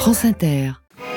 France Inter.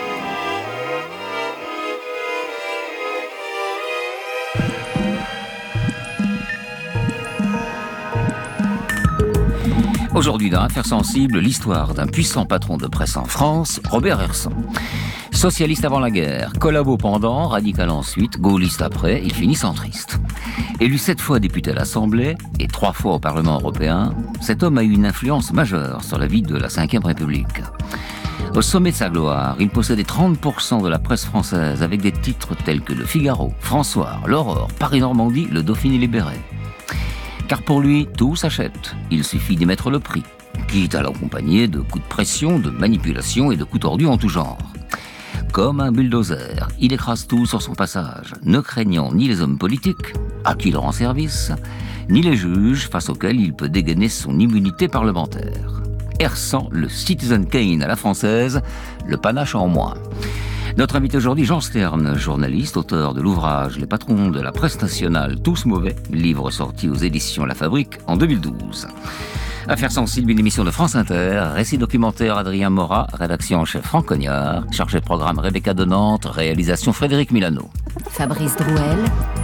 Aujourd'hui, dans Affaires sensibles, l'histoire d'un puissant patron de presse en France, Robert Hersant. Socialiste avant la guerre, collabo pendant, radical ensuite, gaulliste après, il finit centriste. Élu 7 fois député à l'Assemblée et 3 fois au Parlement européen, cet homme a eu une influence majeure sur la vie de la Ve République. Au sommet de sa gloire, il possédait 30% de la presse française avec des titres tels que Le Figaro, François, L'Aurore, Paris-Normandie, Le Dauphiné libéré. Car pour lui, tout s'achète. Il suffit d'y mettre le prix, quitte à l'accompagner de coups de pression, de manipulation et de coups tordus en tout genre. Comme un bulldozer, il écrase tout sur son passage, ne craignant ni les hommes politiques, à qui il rend service, ni les juges face auxquels il peut dégainer son immunité parlementaire. Hersant, le Citizen Kane à la française, le panache en moins. Notre invité aujourd'hui, Jean Stern, journaliste, auteur de l'ouvrage « Les patrons de la presse nationale, tous mauvais », livre sorti aux éditions La Fabrique en 2012. Affaires sensibles, une émission de France Inter, récit documentaire Adrien Morat, rédaction en chef Franck Cognard, chargé de programme Rebecca de Nantes, réalisation Frédéric Milano. Fabrice Drouel.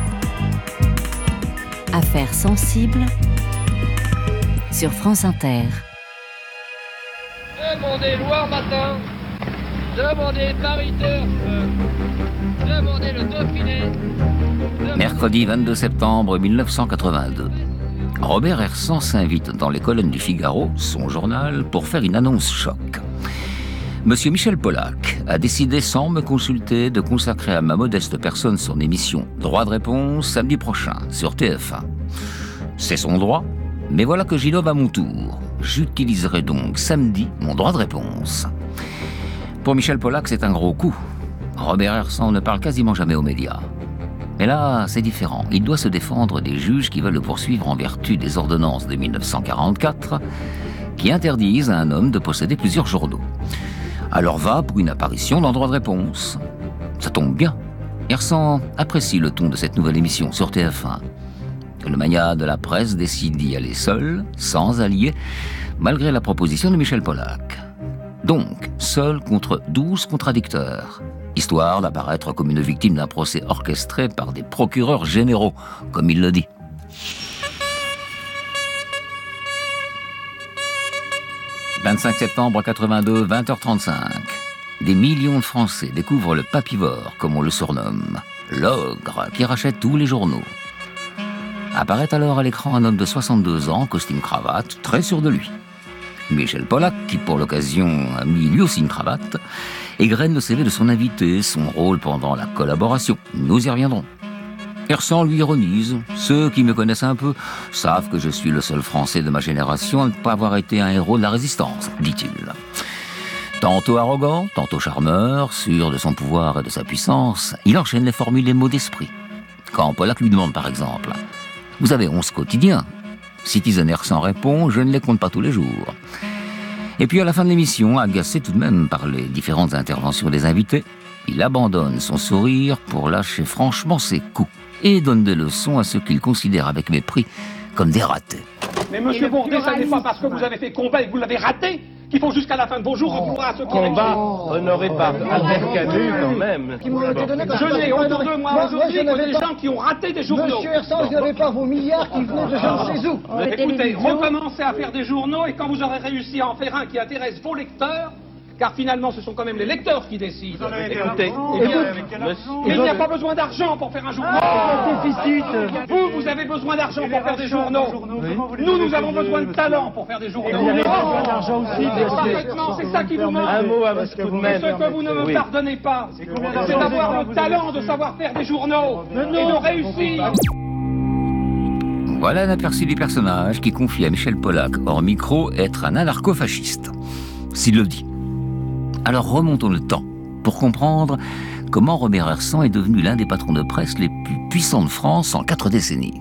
Affaires sensibles sur France Inter. Demandez Loire-Matin, demandez Paris-Turf, demandez le Dauphiné. Mercredi 22 septembre 1982. Robert Hersant s'invite dans les colonnes du Figaro, son journal, pour faire une annonce choc. Monsieur Michel Polac a décidé, sans me consulter, de consacrer à ma modeste personne son émission Droit de réponse samedi prochain sur TF1. C'est son droit, mais voilà que j'innove à mon tour. J'utiliserai donc samedi mon droit de réponse. Pour Michel Polac, c'est un gros coup. Robert Hersant ne parle quasiment jamais aux médias. Mais là, c'est différent. Il doit se défendre des juges qui veulent le poursuivre en vertu des ordonnances de 1944 qui interdisent à un homme de posséder plusieurs journaux. Alors va pour une apparition dans Droit de réponse. Ça tombe bien. Hersant apprécie le ton de cette nouvelle émission sur TF1. Le magnat de la presse décide d'y aller seul, sans allié, malgré la proposition de Michel Polac. Donc, seul contre 12 contradicteurs, histoire d'apparaître comme une victime d'un procès orchestré par des procureurs généraux, comme il le dit. « 25 septembre 82, 20h35. Des millions de Français découvrent le papivore, comme on le surnomme, l'ogre qui rachète tous les journaux. Apparaît alors à l'écran un homme de 62 ans, costume-cravate, très sûr de lui. Michel Polac, qui pour l'occasion a mis lui aussi une cravate, égrène le CV de son invité, son rôle pendant la collaboration. Nous y reviendrons. Hersant lui ironise. Ceux qui me connaissent un peu savent que je suis le seul Français de ma génération à ne pas avoir été un héros de la résistance, dit-il. Tantôt arrogant, tantôt charmeur, sûr de son pouvoir et de sa puissance, il enchaîne les formules et mots d'esprit. Quand Polac lui demande par exemple « Vous avez 11 quotidiens ?» Citizen Hersant répond « Je ne les compte pas tous les jours ». Et puis à la fin de l'émission, agacé tout de même par les différentes interventions des invités, il abandonne son sourire pour lâcher franchement ses coups et donne des leçons à ceux qu'il considère avec mépris comme des ratés. Mais monsieur Bourdet, ça n'est pas parce que vous avez fait combat et que vous l'avez raté qu'il faut jusqu'à la fin de vos jours recourir à ce combat honoré par Albert Camus quand même. Je n'ai autour de moi aujourd'hui que des gens qui ont raté des journaux. Monsieur Hersant, vous n'avez pas vos milliards qui venaient de je ne sais où. Écoutez, recommencez à faire des journaux et quand vous aurez réussi à en faire un qui intéresse vos lecteurs, car finalement ce sont quand même les lecteurs qui décident. Écoutez, il n'y a pas besoin d'argent pour faire un journal. Vous avez besoin d'argent pour faire des journaux. Nous avons besoin de talent pour faire des journaux. Vous avez besoin d'argent aussi. Parfaitement, c'est ça qui vous manque. Un mot à votre coup de Et ce que vous ne me pardonnez pas, c'est d'avoir le talent de savoir faire des journaux et de réussir. Voilà un aperçu du personnage qui confie à Michel Polac, hors micro, être un anarcho-fasciste. S'il le dit. Alors remontons le temps pour comprendre comment Robert Hersant est devenu l'un des patrons de presse les plus puissants de France en 4 décennies.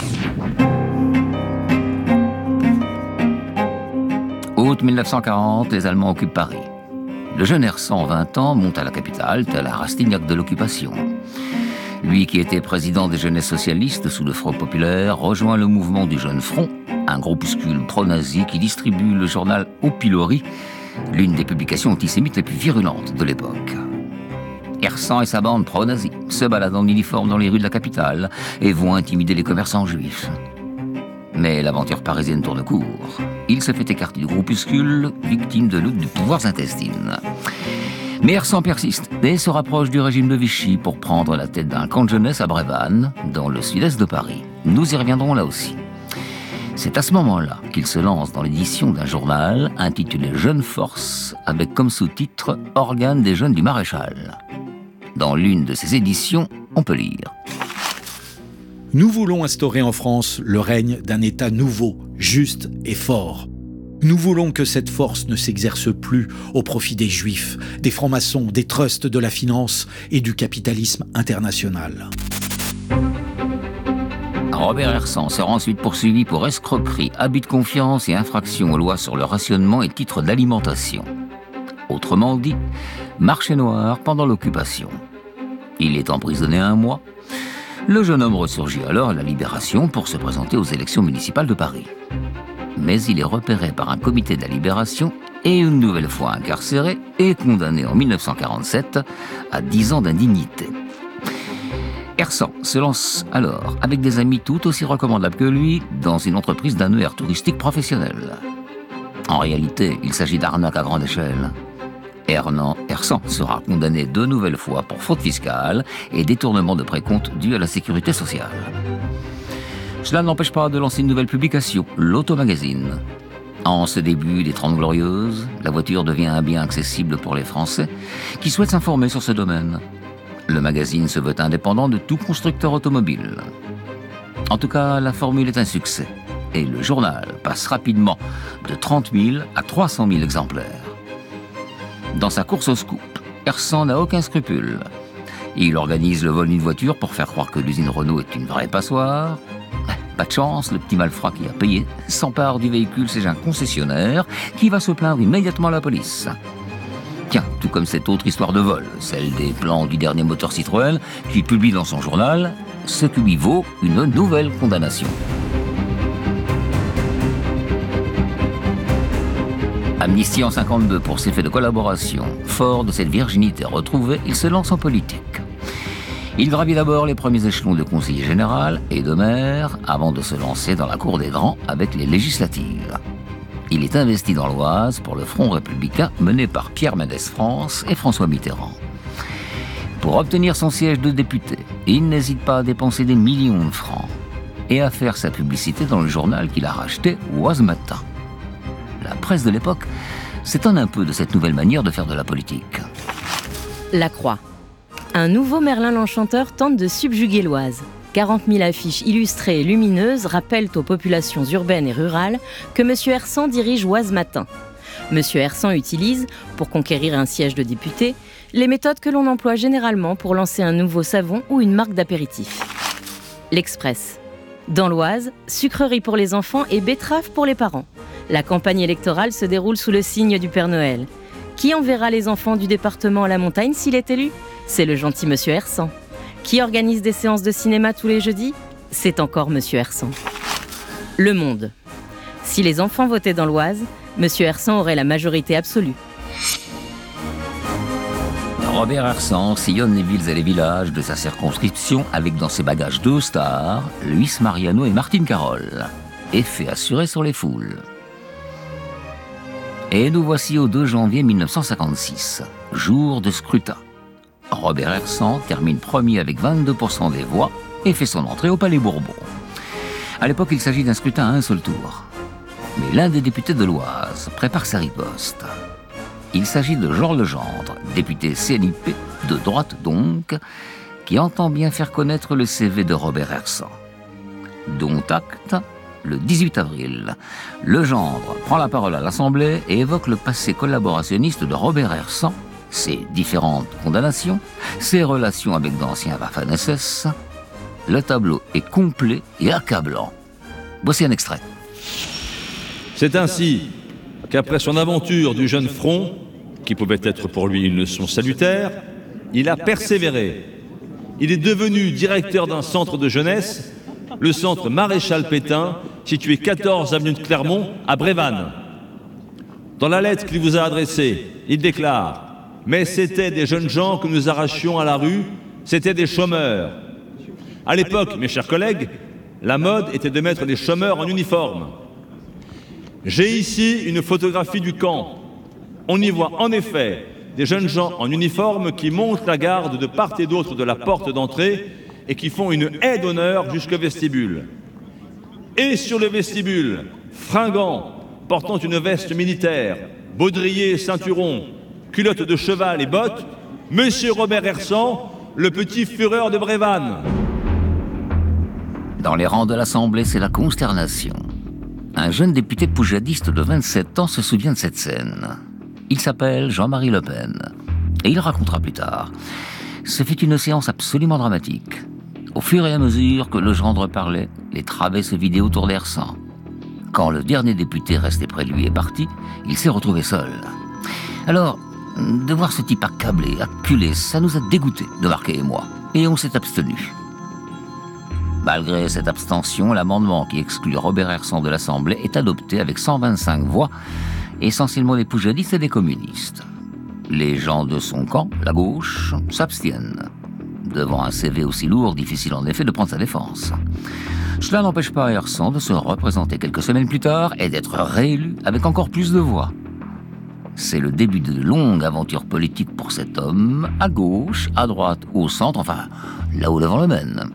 Août 1940, les Allemands occupent Paris. Le jeune Hersant, 20 ans, monte à la capitale, tel un Rastignac de l'occupation. Lui qui était président des jeunesses socialistes sous le Front populaire, rejoint le mouvement du Jeune Front, un groupuscule pro-nazi qui distribue le journal Au Pilori, l'une des publications antisémites les plus virulentes de l'époque. Hersan et sa bande pro-nazis se baladent en uniforme dans les rues de la capitale et vont intimider les commerçants juifs. Mais l'aventure parisienne tourne court. Il se fait écarter du groupuscule, victime de lutte de pouvoirs intestines. Mais Hersan persiste et se rapproche du régime de Vichy pour prendre la tête d'un camp de jeunesse à Brévannes, dans le sud-est de Paris. Nous y reviendrons là aussi. C'est à ce moment-là qu'il se lance dans l'édition d'un journal intitulé Jeune Force, avec comme sous-titre « Organe des jeunes du Maréchal ». Dans l'une de ses éditions, on peut lire « Nous voulons instaurer en France le règne d'un État nouveau, juste et fort. Nous voulons que cette force ne s'exerce plus au profit des Juifs, des francs-maçons, des trusts de la finance et du capitalisme international. » Robert Hersan sera ensuite poursuivi pour escroquerie, abus de confiance et infraction aux lois sur le rationnement et titres d'alimentation. Autrement dit, marché noir pendant l'occupation. Il est emprisonné 1 mois. Le jeune homme ressurgit alors à la Libération pour se présenter aux élections municipales de Paris. Mais il est repéré par un comité de la Libération et une nouvelle fois incarcéré et condamné en 1947 à 10 ans d'indignité. Hersan se lance alors, avec des amis tout aussi recommandables que lui, dans une entreprise d'annuaire touristique professionnel. En réalité, il s'agit d'arnaque à grande échelle. Hersan sera condamné 2 nouvelles fois pour fraude fiscale et détournement de précompte dû à la sécurité sociale. Cela n'empêche pas de lancer une nouvelle publication, l'Automagazine. En ce début des 30 Glorieuses, la voiture devient un bien accessible pour les Français qui souhaitent s'informer sur ce domaine. Le magazine se veut indépendant de tout constructeur automobile. En tout cas, la formule est un succès et le journal passe rapidement de 30 000 à 300 000 exemplaires. Dans sa course au scoop, Hersan n'a aucun scrupule. Il organise le vol d'une voiture pour faire croire que l'usine Renault est une vraie passoire. Pas de chance, le petit malfrat qui a payé s'empare du véhicule chez un concessionnaire qui va se plaindre immédiatement à la police. Tiens, tout comme cette autre histoire de vol, celle des plans du dernier moteur Citroën, qui publie dans son journal ce qui lui vaut une nouvelle condamnation. Amnistié en 1952 pour ses faits de collaboration, fort de cette virginité retrouvée, il se lance en politique. Il gravit d'abord les premiers échelons de conseiller général et de maire avant de se lancer dans la cour des grands avec les législatives. Il est investi dans l'Oise pour le Front républicain mené par Pierre Mendès France et François Mitterrand. Pour obtenir son siège de député, il n'hésite pas à dépenser des millions de francs et à faire sa publicité dans le journal qu'il a racheté, Oise Matin. La presse de l'époque s'étonne un peu de cette nouvelle manière de faire de la politique. La Croix. Un nouveau Merlin l'Enchanteur tente de subjuguer l'Oise. 40 000 affiches illustrées et lumineuses rappellent aux populations urbaines et rurales que M. Hersan dirige Oise Matin. M. Hersan utilise, pour conquérir un siège de député, les méthodes que l'on emploie généralement pour lancer un nouveau savon ou une marque d'apéritif. L'Express. Dans l'Oise, sucreries pour les enfants et betteraves pour les parents. La campagne électorale se déroule sous le signe du Père Noël. Qui enverra les enfants du département à la montagne s'il est élu ? C'est le gentil M. Hersan. Qui organise des séances de cinéma tous les jeudis ? C'est encore M. Hersan. Le Monde. Si les enfants votaient dans l'Oise, M. Hersan aurait la majorité absolue. Robert Hersan sillonne les villes et les villages de sa circonscription avec dans ses bagages 2 stars, Luis Mariano et Martine Carole. Effet assuré sur les foules. Et nous voici au 2 janvier 1956, jour de scrutin. Robert Hersan termine premier avec 22% des voix et fait son entrée au Palais Bourbon. À l'époque, il s'agit d'un scrutin à un seul tour. Mais l'un des députés de l'Oise prépare sa riposte. Il s'agit de Jean Legendre, député CNIP, de droite donc, qui entend bien faire connaître le CV de Robert Hersan. Dont acte, le 18 avril, Legendre prend la parole à l'Assemblée et évoque le passé collaborationniste de Robert Hersan, ses différentes condamnations, ses relations avec d'anciens Waffen-SS. Le tableau est complet et accablant. Voici un extrait. C'est ainsi qu'après son aventure du jeune front, qui pouvait être pour lui une leçon salutaire, il a persévéré. Il est devenu directeur d'un centre de jeunesse, le centre Maréchal Pétain, situé 14 avenue de Clermont, à Brévannes. Dans la lettre qu'il vous a adressée, il déclare « Mais c'était des jeunes gens que nous arrachions à la rue, c'était des chômeurs. » À l'époque, mes chers collègues, la mode était de mettre les chômeurs en uniforme. J'ai ici une photographie du camp. On y voit en effet des jeunes gens en uniforme qui montent la garde de part et d'autre de la porte d'entrée et qui font une haie d'honneur jusqu'au vestibule. Et sur le vestibule, fringant, portant une veste militaire, baudrier et ceinturon, culotte de cheval et bottes, Monsieur Robert Hersan, le petit fureur de Brévannes. Dans les rangs de l'Assemblée, c'est la consternation. Un jeune député poujadiste de 27 ans se souvient de cette scène. Il s'appelle Jean-Marie Le Pen. Et il racontera plus tard. Ce fut une séance absolument dramatique. Au fur et à mesure que le gendre parlait, les travées se vidaient autour d'Hersan. Quand le dernier député resté près de lui est parti, il s'est retrouvé seul. Alors, de voir ce type accablé, acculé, ça nous a dégoûtés, de Marquet et moi. Et on s'est abstenu. Malgré cette abstention, l'amendement qui exclut Robert Hersan de l'Assemblée est adopté avec 125 voix, essentiellement des poujadistes et des communistes. Les gens de son camp, la gauche, s'abstiennent. Devant un CV aussi lourd, difficile en effet de prendre sa défense. Cela n'empêche pas Hersan de se représenter quelques semaines plus tard et d'être réélu avec encore plus de voix. C'est le début de longue aventure politique pour cet homme, à gauche, à droite, au centre, enfin, là où le vent le mène.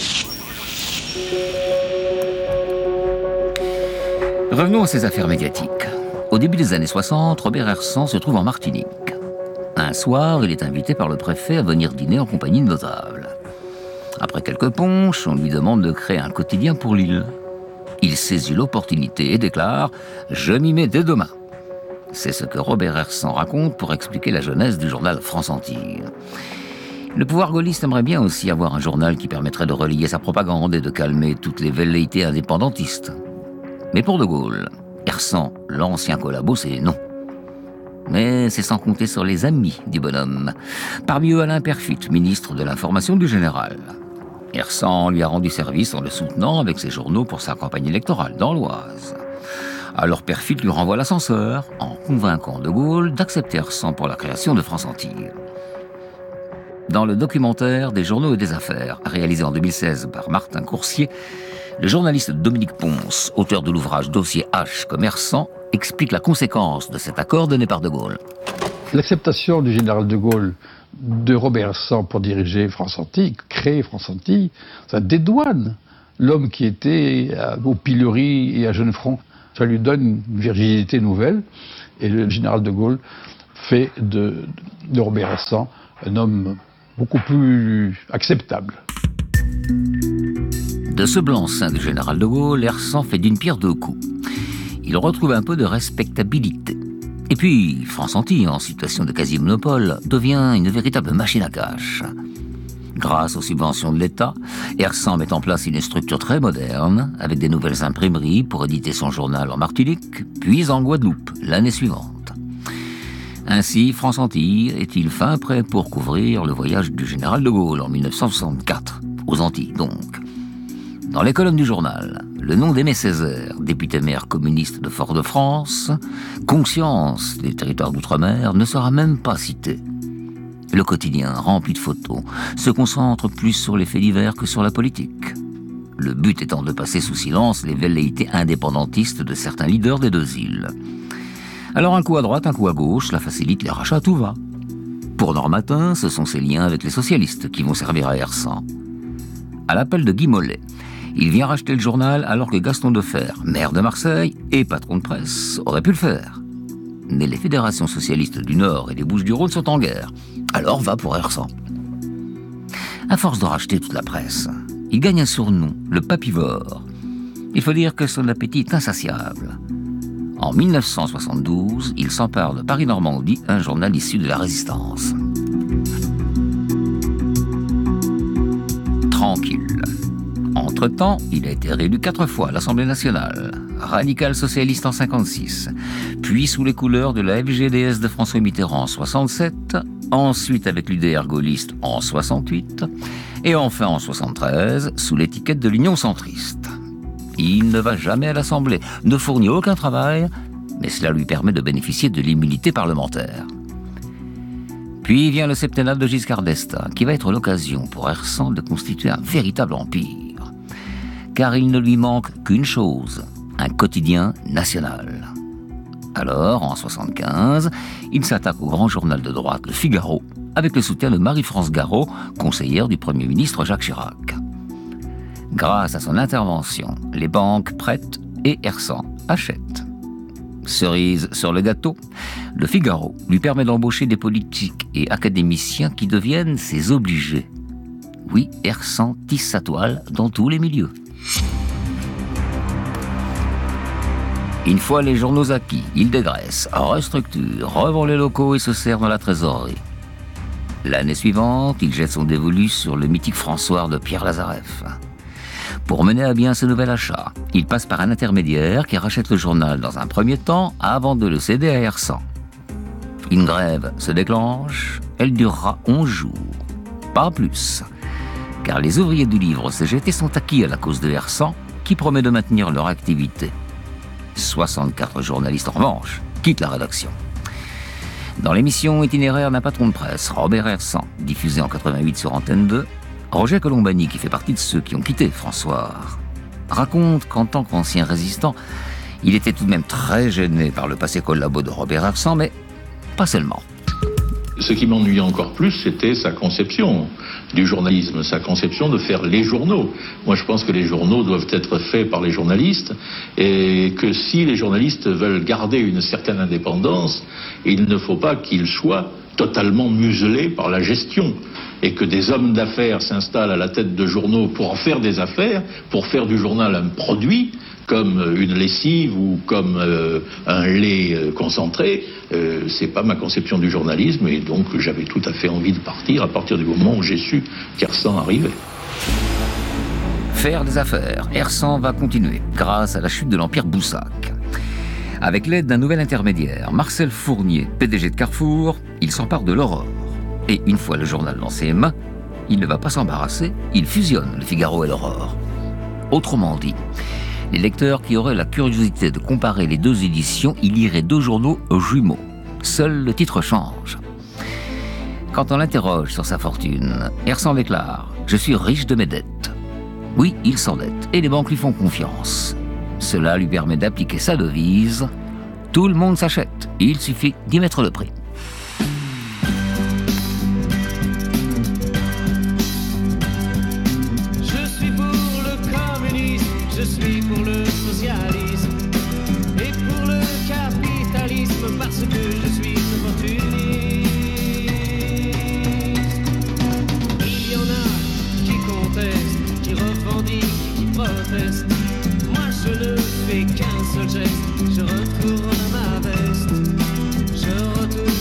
Revenons à ses affaires médiatiques. Au début des années 60, Robert Hersan se trouve en Martinique. Un soir, il est invité par le préfet à venir dîner en compagnie de notables. Après quelques ponches, on lui demande de créer un quotidien pour l'île. Il saisit l'opportunité et déclare « Je m'y mets dès demain ». C'est ce que Robert Hersan raconte pour expliquer la genèse du journal France Antilles. Le pouvoir gaulliste aimerait bien aussi avoir un journal qui permettrait de relayer sa propagande et de calmer toutes les velléités indépendantistes. Mais pour De Gaulle, Hersan, l'ancien collabo, c'est non. Mais c'est sans compter sur les amis du bonhomme. Parmi eux, Alain Perfit, ministre de l'Information du Général. Hersan lui a rendu service en le soutenant avec ses journaux pour sa campagne électorale dans l'Oise. Alors Perfit lui renvoie l'ascenseur en convainquant De Gaulle d'accepter Hersan pour la création de France Antilles. Dans le documentaire Des journaux et des affaires, réalisé en 2016 par Martin Coursier, le journaliste Dominique Ponce, auteur de l'ouvrage Dossier H comme Hersan, explique la conséquence de cet accord donné par De Gaulle. L'acceptation du général De Gaulle de Robert Hersan pour diriger France Antilles, créer France Antilles, ça dédouane l'homme qui était au pilori et à Jeune-Front. Ça lui donne une virginité nouvelle et le général De Gaulle fait de Robert Hersan un homme beaucoup plus acceptable. De ce blanc-seing du général de Gaulle, Hersan fait d'une pierre deux coups. Il retrouve un peu de respectabilité. Et puis, France Antilles, en situation de quasi-monopole, devient une véritable machine à cash. Grâce aux subventions de l'État, Hersan met en place une structure très moderne, avec des nouvelles imprimeries pour éditer son journal en Martinique, puis en Guadeloupe, l'année suivante. Ainsi, France Antilles est-il fin prêt pour couvrir le voyage du général de Gaulle en 1964, aux Antilles donc. Dans les colonnes du journal, le nom d'Aimé Césaire, député-maire communiste de Fort-de-France, conscience des territoires d'outre-mer, ne sera même pas cité. Le quotidien, rempli de photos, se concentre plus sur les faits divers que sur la politique. Le but étant de passer sous silence les velléités indépendantistes de certains leaders des deux îles. Alors un coup à droite, un coup à gauche, la facilite les rachats, tout va. Pour Normatin, ce sont ses liens avec les socialistes qui vont servir à Hersan. À l'appel de Guy Mollet, il vient racheter le journal alors que Gaston Deffer, maire de Marseille et patron de presse, aurait pu le faire. Mais les fédérations socialistes du Nord et des Bouches-du-Rhône sont en guerre. Alors va pour Hersan. À force de racheter toute la presse, il gagne un surnom, le papivore. Il faut dire que son appétit est insatiable. En 1972, il s'empare de Paris-Normandie, un journal issu de la Résistance. Tranquille. Entre-temps, il a été réélu 4 fois à l'Assemblée nationale, radical socialiste en 56, puis sous les couleurs de la FGDS de François Mitterrand en 67, ensuite avec l'UDR gaulliste en 68, et enfin en 73, sous l'étiquette de l'Union centriste. Il ne va jamais à l'Assemblée, ne fournit aucun travail, mais cela lui permet de bénéficier de l'immunité parlementaire. Puis vient le septennat de Giscard d'Estaing, qui va être l'occasion pour Hersant de constituer un véritable empire. Car il ne lui manque qu'une chose, un quotidien national. Alors, en 1975, il s'attaque au grand journal de droite, Le Figaro, avec le soutien de Marie-France Garot, conseillère du Premier ministre Jacques Chirac. Grâce à son intervention, les banques prêtent et Hersant achète. Cerise sur le gâteau, Le Figaro lui permet d'embaucher des politiques et académiciens qui deviennent ses obligés. Oui, Hersant tisse sa toile dans tous les milieux. Une fois les journaux acquis, il dégraisse, restructure, revend les locaux et se sert dans la trésorerie. L'année suivante, il jette son dévolu sur le mythique François de Pierre Lazareff. Pour mener à bien ce nouvel achat, il passe par un intermédiaire qui rachète le journal dans un premier temps avant de le céder à Hersant. Une grève se déclenche, elle durera 11 jours, pas plus, car les ouvriers du livre CGT sont acquis à la cause de Hersant qui promet de maintenir leur activité. 64 journalistes en revanche quittent la rédaction. Dans l'émission itinéraire d'un patron de presse, Robert Hersant, diffusée en 88 sur Antenne 2, Roger Colombani, qui fait partie de ceux qui ont quitté François, raconte qu'en tant qu'ancien résistant, il était tout de même très gêné par le passé collabo de Robert Hersant, mais pas seulement. Ce qui m'ennuyait encore plus, c'était sa conception du journalisme, sa conception de faire les journaux. Moi, je pense que les journaux doivent être faits par les journalistes et que si les journalistes veulent garder une certaine indépendance, il ne faut pas qu'ils soient totalement muselés par la gestion et que des hommes d'affaires s'installent à la tête de journaux pour en faire des affaires, pour faire du journal un produit, comme une lessive ou comme un lait concentré. C'est pas ma conception du journalisme et donc j'avais tout à fait envie de partir à partir du moment où j'ai su qu'Hersant arrivait. Faire des affaires, Hersant va continuer grâce à la chute de l'Empire Boussac. Avec l'aide d'un nouvel intermédiaire, Marcel Fournier, PDG de Carrefour, il s'empare de l'Aurore. Et une fois le journal dans ses mains, il ne va pas s'embarrasser, il fusionne Le Figaro et l'Aurore. Autrement dit, les lecteurs qui auraient la curiosité de comparer les deux éditions y liraient deux journaux jumeaux. Seul le titre change. Quand on l'interroge sur sa fortune, Hersant déclare « Je suis riche de mes dettes ». Oui, il s'endette et les banques lui font confiance. Cela lui permet d'appliquer sa devise « Tout le monde s'achète, il suffit d'y mettre le prix ». Je suis pour le socialisme et pour le capitalisme parce que je suis opportuniste. Il y en a qui contestent, qui revendiquent, qui protestent. Moi je ne fais qu'un seul geste, je retourne à ma veste, je retourne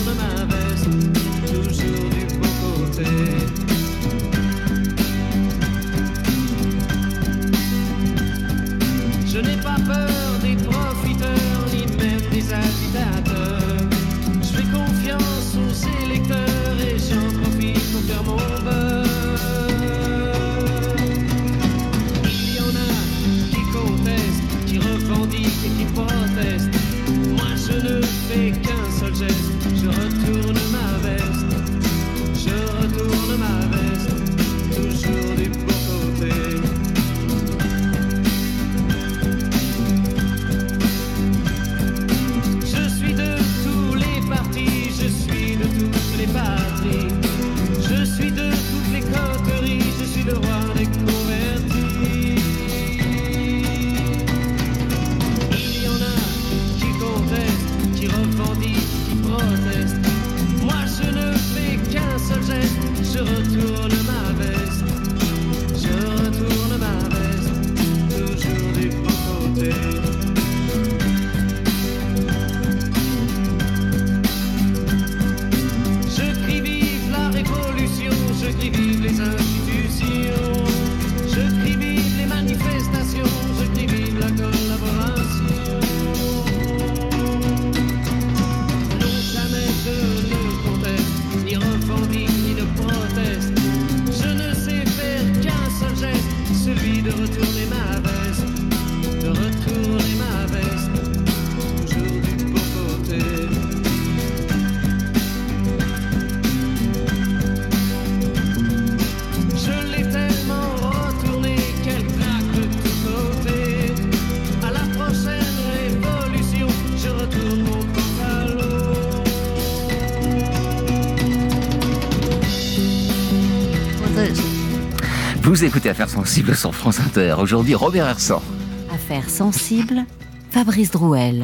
Vous écoutez Affaires sensibles sur France Inter. Aujourd'hui, Robert Hersan. Affaires sensibles, Fabrice Drouel.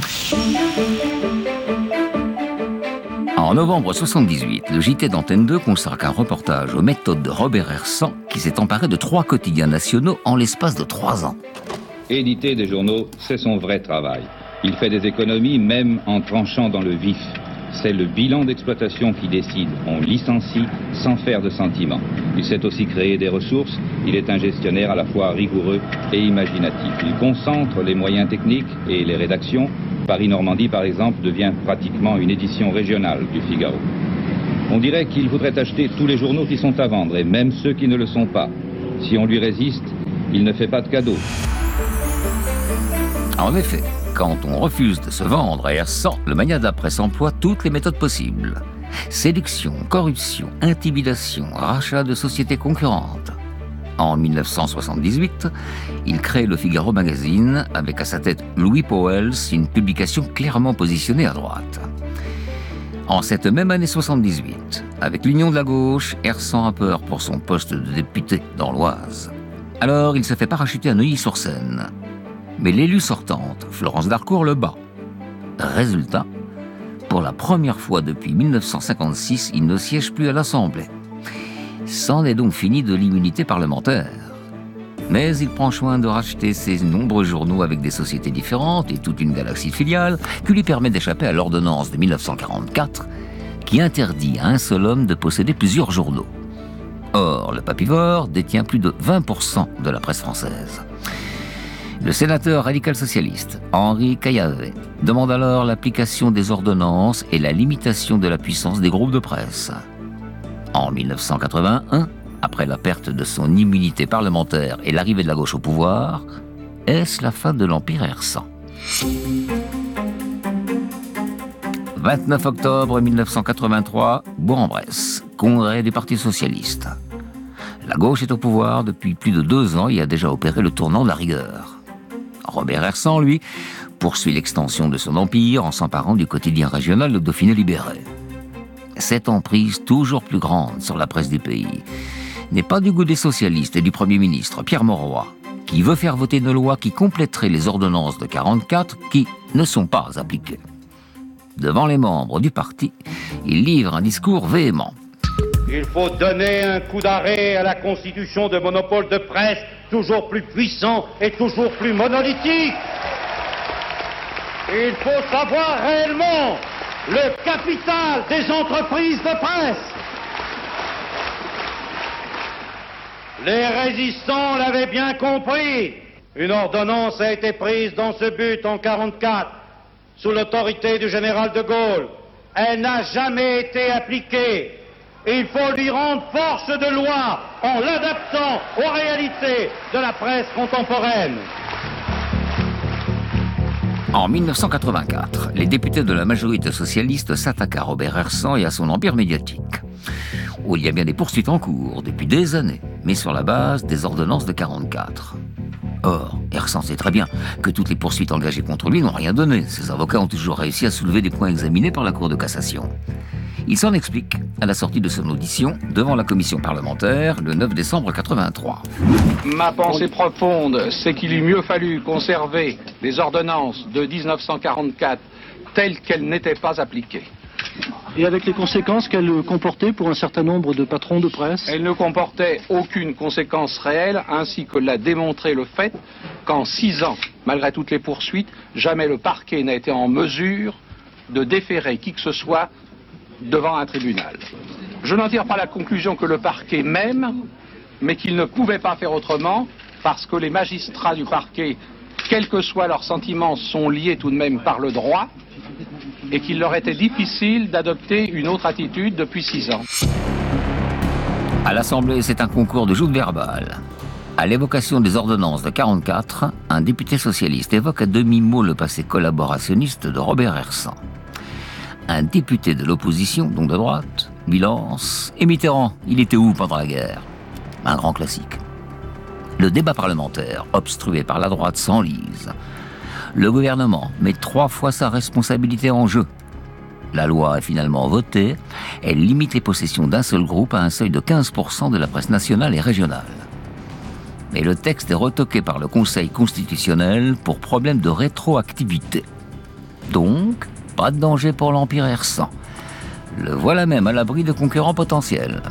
En novembre 78, le JT d'Antenne 2 consacre un reportage aux méthodes de Robert Hersan qui s'est emparé de 3 quotidiens nationaux en l'espace de 3 ans. Éditer des journaux, c'est son vrai travail. Il fait des économies même en tranchant dans le vif. C'est le bilan d'exploitation qui décide. On licencie sans faire de sentiments. Il sait aussi créer des ressources. Il est un gestionnaire à la fois rigoureux et imaginatif. Il concentre les moyens techniques et les rédactions. Paris-Normandie, par exemple, devient pratiquement une édition régionale du Figaro. On dirait qu'il voudrait acheter tous les journaux qui sont à vendre, et même ceux qui ne le sont pas. Si on lui résiste, il ne fait pas de cadeaux. En effet, quand on refuse de se vendre à Hersan, le magnat de la presse emploie toutes les méthodes possibles. Séduction, corruption, intimidation, rachat de sociétés concurrentes. En 1978, il crée le Figaro Magazine avec à sa tête Louis Pauwels, une publication clairement positionnée à droite. En cette même année 78, avec l'Union de la gauche, Hersan a peur pour son poste de député dans l'Oise. Alors il se fait parachuter à Neuilly-sur-Seine. Mais l'élue sortante, Florence Darcourt, le bat. Résultat, pour la première fois depuis 1956, il ne siège plus à l'Assemblée. C'en est donc fini de l'immunité parlementaire. Mais il prend soin de racheter ses nombreux journaux avec des sociétés différentes et toute une galaxie de filiales qui lui permet d'échapper à l'ordonnance de 1944 qui interdit à un seul homme de posséder plusieurs journaux. Or, le papivore détient plus de 20% de la presse française. Le sénateur radical-socialiste, Henri Caillavet, demande alors l'application des ordonnances et la limitation de la puissance des groupes de presse. En 1981, après la perte de son immunité parlementaire et l'arrivée de la gauche au pouvoir, est-ce la fin de l'Empire Hersan ? 29 octobre 1983, Bourg-en-Bresse, congrès du Parti socialiste. La gauche est au pouvoir depuis plus de 2 ans et a déjà opéré le tournant de la rigueur. Robert Hersan, lui, poursuit l'extension de son empire en s'emparant du quotidien régional Le Dauphiné libéré. Cette emprise toujours plus grande sur la presse du pays n'est pas du goût des socialistes et du Premier ministre, Pierre Mauroy, qui veut faire voter une loi qui compléterait les ordonnances de 1944 qui ne sont pas appliquées. Devant les membres du parti, il livre un discours véhément. Il faut donner un coup d'arrêt à la constitution de monopole de presse toujours plus puissant et toujours plus monolithique. Il faut savoir réellement le capital des entreprises de presse. Les résistants l'avaient bien compris. Une ordonnance a été prise dans ce but en 1944, sous l'autorité du général de Gaulle. Elle n'a jamais été appliquée. Il faut lui rendre force de loi en l'adaptant aux réalités de la presse contemporaine. En 1984, les députés de la majorité socialiste s'attaquent à Robert Hersan et à son empire médiatique, où il y a bien des poursuites en cours depuis des années, mais sur la base des ordonnances de 1944. Or, Hersan sait très bien que toutes les poursuites engagées contre lui n'ont rien donné. Ses avocats ont toujours réussi à soulever des points examinés par la Cour de cassation. Il s'en explique à la sortie de son audition devant la commission parlementaire le 9 décembre 1983. Ma pensée profonde, c'est qu'il eût mieux fallu conserver les ordonnances de 1944 telles qu'elles n'étaient pas appliquées. Et avec les conséquences qu'elles comportaient pour un certain nombre de patrons de presse ? Elles ne comportaient aucune conséquence réelle, ainsi que l'a démontré le fait qu'en 6 ans, malgré toutes les poursuites, jamais le parquet n'a été en mesure de déférer qui que ce soit devant un tribunal. Je n'en tire pas la conclusion que le parquet m'aime, mais qu'il ne pouvait pas faire autrement, parce que les magistrats du parquet, quels que soient leurs sentiments, sont liés tout de même par le droit, et qu'il leur était difficile d'adopter une autre attitude depuis 6 ans. À l'Assemblée, c'est un concours de joutes verbales. À l'évocation des ordonnances de 1944, un député socialiste évoque à demi-mot le passé collaborationniste de Robert Hersan. Un député de l'opposition, donc de droite, lui lance « Et Mitterrand, il était où pendant la guerre ?» Un grand classique. Le débat parlementaire, obstrué par la droite, s'enlise. Le gouvernement met 3 fois sa responsabilité en jeu. La loi est finalement votée. Elle limite les possessions d'un seul groupe à un seuil de 15% de la presse nationale et régionale. Mais le texte est retoqué par le Conseil constitutionnel pour problème de rétroactivité. Donc, pas de danger pour l'Empire R100. Le voilà même à l'abri de concurrents potentiels.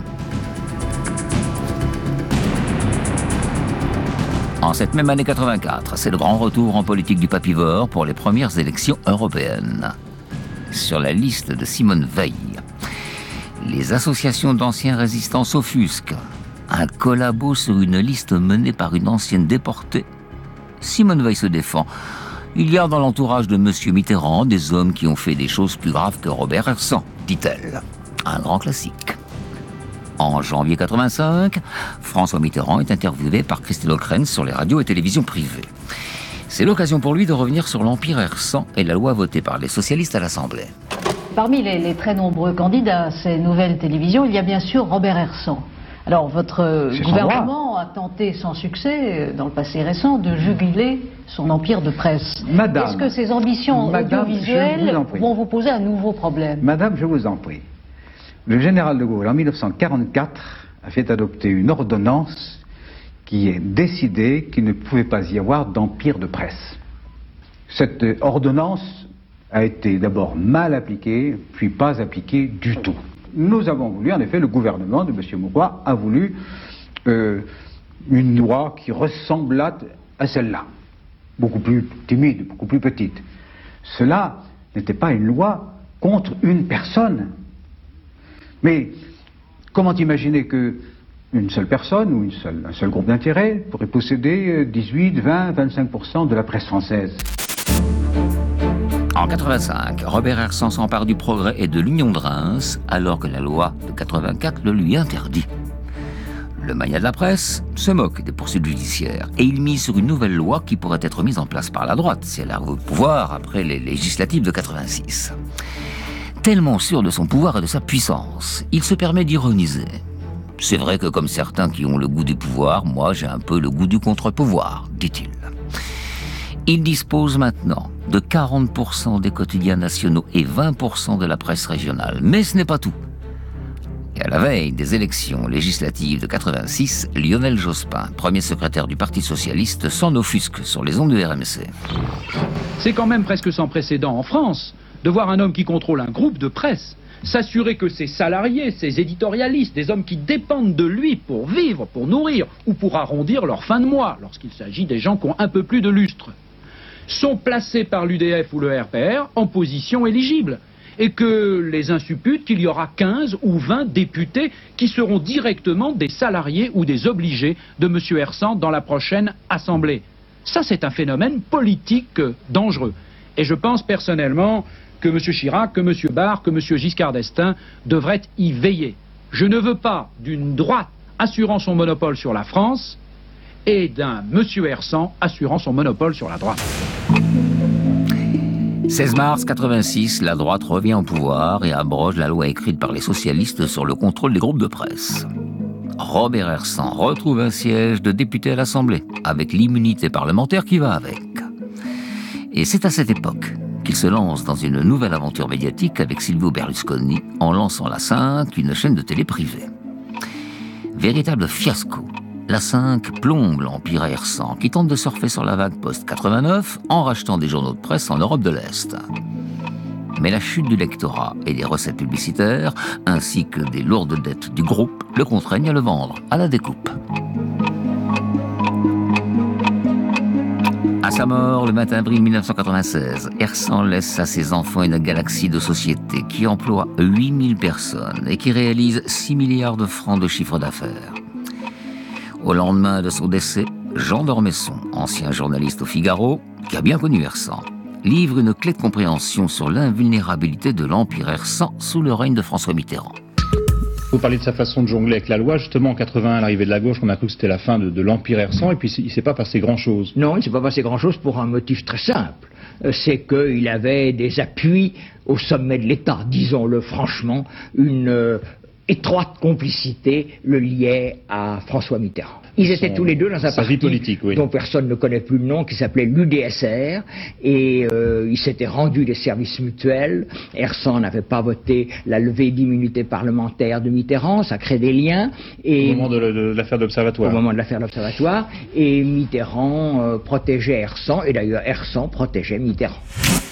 En cette même année 84, c'est le grand retour en politique du papivore pour les premières élections européennes. Sur la liste de Simone Veil, les associations d'anciens résistants s'offusquent. Un collabo sur une liste menée par une ancienne déportée. Simone Veil se défend. Il y a dans l'entourage de M. Mitterrand des hommes qui ont fait des choses plus graves que Robert Hersan, dit-elle. Un grand classique. En janvier 85, François Mitterrand est interviewé par Christine Ockrent sur les radios et télévisions privées. C'est l'occasion pour lui de revenir sur l'Empire R100 et la loi votée par les socialistes à l'Assemblée. Parmi les très nombreux candidats à ces nouvelles télévisions, il y a bien sûr Robert Hersan. Alors, votre gouvernement a tenté sans succès, dans le passé récent, de juguler son empire de presse. Madame, est-ce que ces ambitions audiovisuelles vont vous poser un nouveau problème? Madame, je vous en prie. Le général de Gaulle, en 1944, a fait adopter une ordonnance qui est décidée qu'il ne pouvait pas y avoir d'empire de presse. Cette ordonnance a été d'abord mal appliquée, puis pas appliquée du tout. Nous avons voulu, en effet, le gouvernement de M. Mauroy a voulu une loi qui ressemblât à celle-là, beaucoup plus timide, beaucoup plus petite. Cela n'était pas une loi contre une personne. Mais comment imaginer qu'une seule personne ou un seul groupe d'intérêt pourrait posséder 18, 20, 25% de la presse française? En 85, Robert Hersan s'empare du Progrès et de l'Union de Reims, alors que la loi de 84 le lui interdit. Le mania de la presse se moque des poursuites judiciaires et il mise sur une nouvelle loi qui pourrait être mise en place par la droite si elle arrive au pouvoir après les législatives de 86. Tellement sûr de son pouvoir et de sa puissance, il se permet d'ironiser. C'est vrai que comme certains qui ont le goût du pouvoir, moi j'ai un peu le goût du contre-pouvoir, dit-il. Il dispose maintenant de 40% des quotidiens nationaux et 20% de la presse régionale. Mais ce n'est pas tout. Et à la veille des élections législatives de 86, Lionel Jospin, premier secrétaire du Parti socialiste, s'en offusque sur les ondes de RMC. C'est quand même presque sans précédent en France de voir un homme qui contrôle un groupe de presse s'assurer que ses salariés, ses éditorialistes, des hommes qui dépendent de lui pour vivre, pour nourrir ou pour arrondir leur fin de mois, lorsqu'il s'agit des gens qui ont un peu plus de lustre, sont placés par l'UDF ou le RPR en position éligible. Et que les uns supputent qu'il y aura 15 ou 20 députés qui seront directement des salariés ou des obligés de M. Hersan dans la prochaine Assemblée. Ça, c'est un phénomène politique dangereux. Et je pense personnellement que M. Chirac, que M. Barre, que M. Giscard d'Estaing devraient y veiller. Je ne veux pas d'une droite assurant son monopole sur la France et d'un M. Hersan assurant son monopole sur la droite. 16 mars 86, la droite revient au pouvoir et abroge la loi écrite par les socialistes sur le contrôle des groupes de presse. Robert Hersan retrouve un siège de député à l'Assemblée, avec l'immunité parlementaire qui va avec. Et c'est à cette époque qu'il se lance dans une nouvelle aventure médiatique avec Silvio Berlusconi, en lançant La 5, une chaîne de télé privée. Véritable fiasco. La 5 plombe l'Empire Hersan, qui tente de surfer sur la vague post-89 en rachetant des journaux de presse en Europe de l'Est. Mais la chute du lectorat et des recettes publicitaires, ainsi que des lourdes dettes du groupe, le contraignent à le vendre à la découpe. À sa mort, le 20 avril 1996, Hersan laisse à ses enfants une galaxie de sociétés qui emploie 8000 personnes et qui réalise 6 milliards de francs de chiffre d'affaires. Au lendemain de son décès, Jean d'Ormesson, ancien journaliste au Figaro, qui a bien connu Hersan, livre une clé de compréhension sur l'invulnérabilité de l'Empire Hersan sous le règne de François Mitterrand. Vous parlez de sa façon de jongler avec la loi. Justement, en 81, à l'arrivée de la gauche, on a cru que c'était la fin de l'Empire Hersan, et puis il ne s'est pas passé grand-chose. Non, il ne s'est pas passé grand-chose pour un motif très simple. C'est qu'il avait des appuis au sommet de l'État, disons-le franchement, une étroite complicité le liait à François Mitterrand. Ils étaient tous les deux dans un parti politique, oui, dont personne ne connaît plus le nom, qui s'appelait l'UDSR, et ils s'étaient rendus des services mutuels. Hersant n'avait pas voté la levée d'immunité parlementaire de Mitterrand, ça crée des liens. Et au moment de l'affaire d'Observatoire. Au moment de l'affaire d'Observatoire, et Mitterrand protégeait Hersant, et d'ailleurs Hersant protégeait Mitterrand.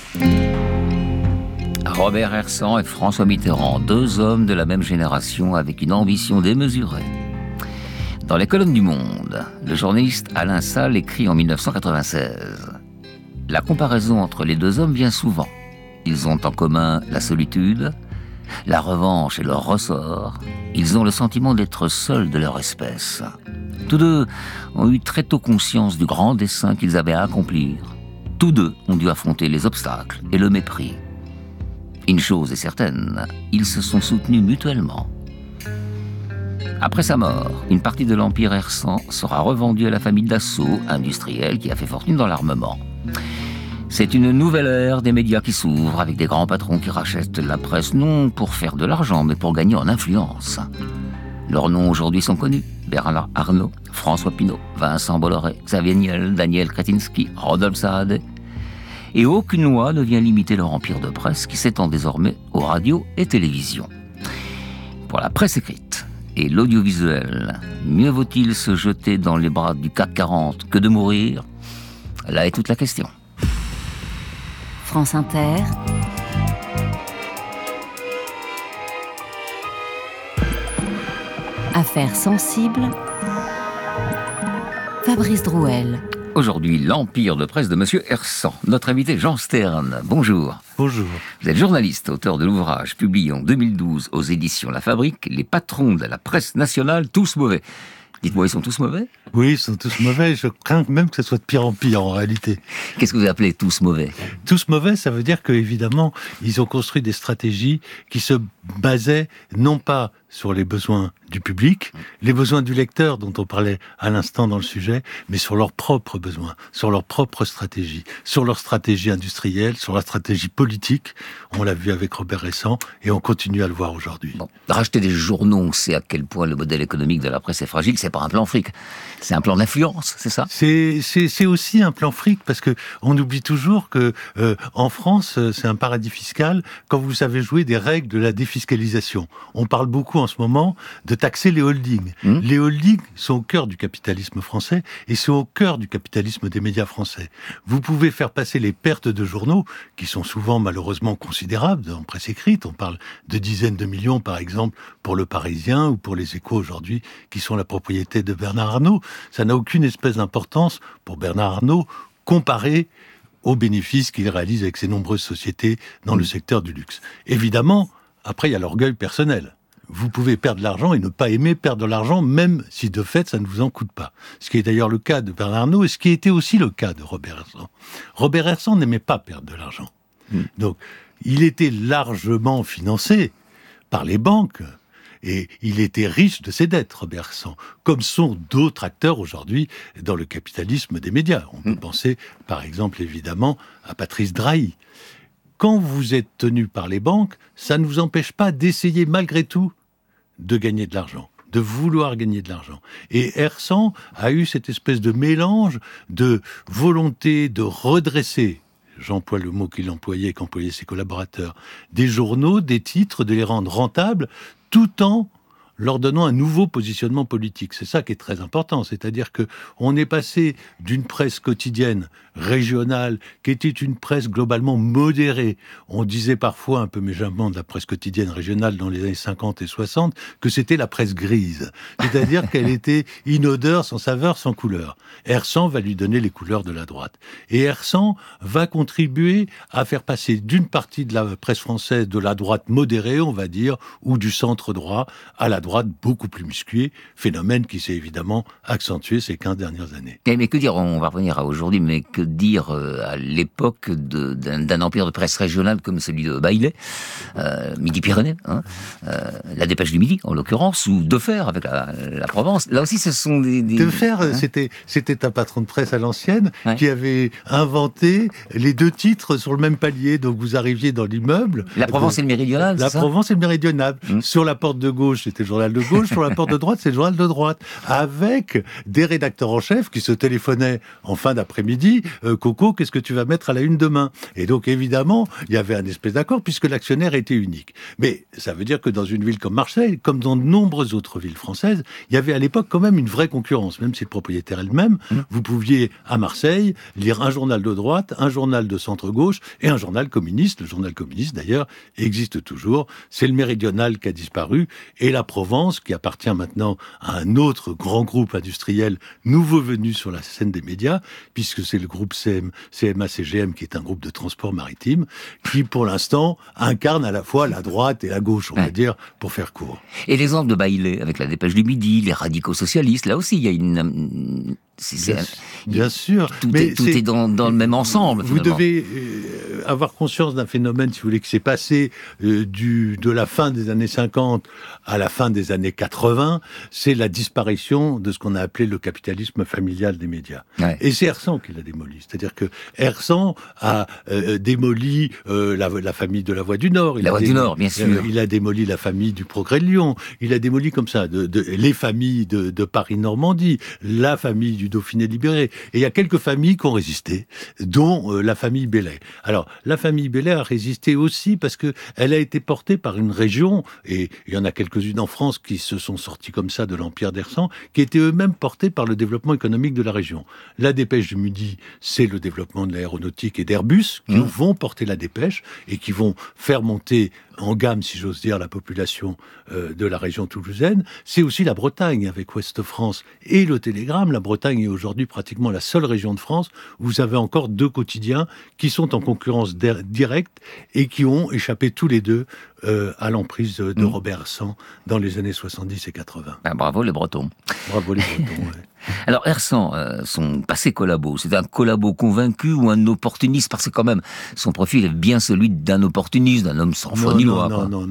Robert Hersant et François Mitterrand, deux hommes de la même génération avec une ambition démesurée. Dans les colonnes du Monde, le journaliste Alain Salle écrit en 1996 « La comparaison entre les deux hommes vient souvent. Ils ont en commun la solitude, la revanche et leur ressort. Ils ont le sentiment d'être seuls de leur espèce. Tous deux ont eu très tôt conscience du grand dessein qu'ils avaient à accomplir. Tous deux ont dû affronter les obstacles et le mépris. Une chose est certaine, ils se sont soutenus mutuellement. Après sa mort, une partie de l'empire Hersant sera revendue à la famille Dassault, industrielle qui a fait fortune dans l'armement. C'est une nouvelle ère des médias qui s'ouvre avec des grands patrons qui rachètent la presse non pour faire de l'argent, mais pour gagner en influence. Leurs noms aujourd'hui sont connus. Bernard Arnault, François Pinault, Vincent Bolloré, Xavier Niel, Daniel Kretinsky, Rodolphe Saadé. Et aucune loi ne vient limiter leur empire de presse qui s'étend désormais aux radios et télévisions. Pour la presse écrite et l'audiovisuel, mieux vaut-il se jeter dans les bras du CAC 40 que de mourir? Là est toute la question. France Inter. Affaires sensibles. Fabrice Drouel. Aujourd'hui, l'empire de presse de Monsieur Hersant. Notre invité Jean Stern. Bonjour. Bonjour. Vous êtes journaliste, auteur de l'ouvrage publié en 2012 aux éditions La Fabrique, Les patrons de la presse nationale, tous mauvais. Dites-moi, ils sont tous mauvais? Oui, ils sont tous mauvais. Je crains même que ce soit de pire en pire, en réalité. Qu'est-ce que vous appelez tous mauvais? Tous mauvais, ça veut dire qu'évidemment, ils ont construit des stratégies qui se basaient non pas sur les besoins du public, les besoins du lecteur dont on parlait à l'instant dans le sujet, mais sur leurs propres besoins, sur leur propre stratégie, sur leur stratégie industrielle, sur leur stratégie politique. On l'a vu avec Robert Hersant et on continue à le voir aujourd'hui. Bon. Racheter des journaux, on sait à quel point le modèle économique de la presse est fragile. C'est pas un plan fric, c'est un plan d'influence, c'est ça? C'est aussi un plan fric parce que on oublie toujours que en France, c'est un paradis fiscal quand vous savez jouer des règles de la défiscalisation. On parle beaucoup en ce moment de taxer les holdings. Les holdings sont au cœur du capitalisme français et sont au cœur du capitalisme des médias français. Vous pouvez faire passer les pertes de journaux, qui sont souvent malheureusement considérables en presse écrite. On parle de dizaines de millions, par exemple, pour Le Parisien ou pour Les Échos aujourd'hui, qui sont la propriété de Bernard Arnault. Ça n'a aucune espèce d'importance pour Bernard Arnault comparé aux bénéfices qu'il réalise avec ses nombreuses sociétés dans le secteur du luxe. Évidemment, après, il y a l'orgueil personnel. Vous pouvez perdre de l'argent et ne pas aimer perdre de l'argent, même si de fait, ça ne vous en coûte pas. Ce qui est d'ailleurs le cas de Bernard Arnault et ce qui était aussi le cas de Robert Hersant. Robert Hersant n'aimait pas perdre de l'argent. Donc, il était largement financé par les banques et il était riche de ses dettes, Robert Hersant, comme sont d'autres acteurs aujourd'hui dans le capitalisme des médias. On peut penser, par exemple, évidemment, à Patrice Drahi. Quand vous êtes tenu par les banques, ça ne vous empêche pas d'essayer malgré tout de gagner de l'argent, de vouloir gagner de l'argent. Et Hersant a eu cette espèce de mélange de volonté de redresser, j'emploie le mot qu'il employait, qu'employaient ses collaborateurs, des journaux, des titres, de les rendre rentables, tout en leur donnant un nouveau positionnement politique. C'est ça qui est très important, c'est-à-dire que on est passé d'une presse quotidienne régionale, qui était une presse globalement modérée. On disait parfois, un peu méchamment, de la presse quotidienne régionale dans les années 50 et 60, que c'était la presse grise. C'est-à-dire qu'elle était inodore, sans saveur, sans couleur. Hersant va lui donner les couleurs de la droite. Et Hersant va contribuer à faire passer d'une partie de la presse française de la droite modérée, on va dire, ou du centre droit, à la droite droite beaucoup plus musclée, phénomène qui s'est évidemment accentué ces 15 dernières années. Mais que dire, on va revenir à aujourd'hui, mais que dire à l'époque d'un empire de presse régional comme celui de Baillet, Midi-Pyrénées, la Dépêche du Midi en l'occurrence, ou Defer avec la Provence. Là aussi ce sont des... Defer, c'était un patron de presse à l'ancienne qui avait inventé les deux titres sur le même palier, donc vous arriviez dans l'immeuble. La Provence et le Méridional, La Provence et le Méridional. Sur la porte de gauche, c'était le journal de gauche, sur la porte de droite, c'est le journal de droite. Avec des rédacteurs en chef qui se téléphonaient en fin d'après-midi, Coco, qu'est-ce que tu vas mettre à la une demain? Et donc évidemment, il y avait un espèce d'accord puisque l'actionnaire était unique. Mais ça veut dire que dans une ville comme Marseille, comme dans de nombreuses autres villes françaises, il y avait à l'époque quand même une vraie concurrence, même si le propriétaire elle-même, vous pouviez à Marseille lire un journal de droite, un journal de centre-gauche et un journal communiste. Le journal communiste d'ailleurs existe toujours. C'est le Méridional qui a disparu et la Provence qui appartient maintenant à un autre grand groupe industriel nouveau venu sur la scène des médias, puisque c'est le groupe CMA-CGM qui est un groupe de transport maritime qui pour l'instant incarne à la fois la droite et la gauche, on va dire, pour faire court. Et l'exemple de Baillet avec la Dépêche du Midi, les radicaux socialistes, là aussi il y a une... Bien sûr. Tout est dans le même ensemble. Vous devez avoir conscience d'un phénomène, si vous voulez, qui s'est passé de la fin des années 50 à la fin des années 80, c'est la disparition de ce qu'on a appelé le capitalisme familial des médias. Ouais. Et c'est Hersan qui l'a démoli. C'est-à-dire que Hersan a démoli la famille de La Voix du Nord. La Voix du Nord, bien sûr. Il a démoli la famille du Progrès de Lyon. Il a démoli comme ça les familles de Paris-Normandie, la famille du Dauphiné libéré. Et il y a quelques familles qui ont résisté, dont la famille Bellet. Alors, la famille Bellet a résisté aussi parce que elle a été portée par une région, et il y en a quelques-unes en France qui se sont sorties comme ça de l'Empire d'Hersan, qui étaient eux-mêmes portés par le développement économique de la région. La Dépêche du Midi, c'est le développement de l'aéronautique et d'Airbus, qui vont porter la Dépêche et qui vont faire monter en gamme, si j'ose dire, la population de la région toulousaine. C'est aussi la Bretagne, avec Ouest France et le Télégramme. La Bretagne est aujourd'hui pratiquement la seule région de France où vous avez encore deux quotidiens qui sont en concurrence directe et qui ont échappé tous les deux à l'emprise de Robert Hersan dans les années 70 et 80. Ben, bravo les Bretons. Bravo les Bretons, ouais. Alors Hersan, son passé collabo, c'est un collabo convaincu ou un opportuniste? Parce que quand même, son profil est bien celui d'un opportuniste, d'un homme sans foi ni loi.